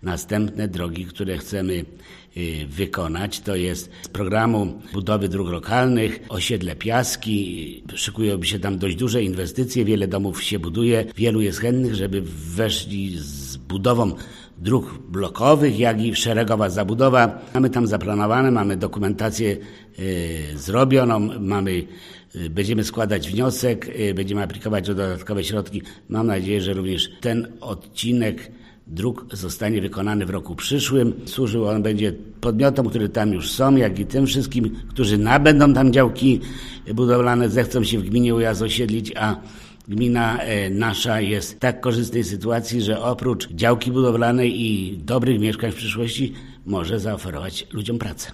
następne drogi, które chcemy wykonać. To jest z programu budowy dróg lokalnych osiedle Piaski. Szykują się tam dość duże inwestycje, wiele domów się buduje, wielu jest chętnych, żeby weszli z budową dróg blokowych, jak i szeregowa zabudowa. Mamy tam zaplanowane, mamy dokumentację zrobioną, będziemy składać wniosek, będziemy aplikować o dodatkowe środki. Mam nadzieję, że również ten odcinek dróg zostanie wykonany w roku przyszłym. Służył on będzie podmiotom, które tam już są, jak i tym wszystkim, którzy nabędą tam działki budowlane, zechcą się w gminie Ujazd osiedlić, a gmina nasza jest w tak korzystnej sytuacji, że oprócz działki budowlanej i dobrych mieszkań w przyszłości może zaoferować ludziom pracę.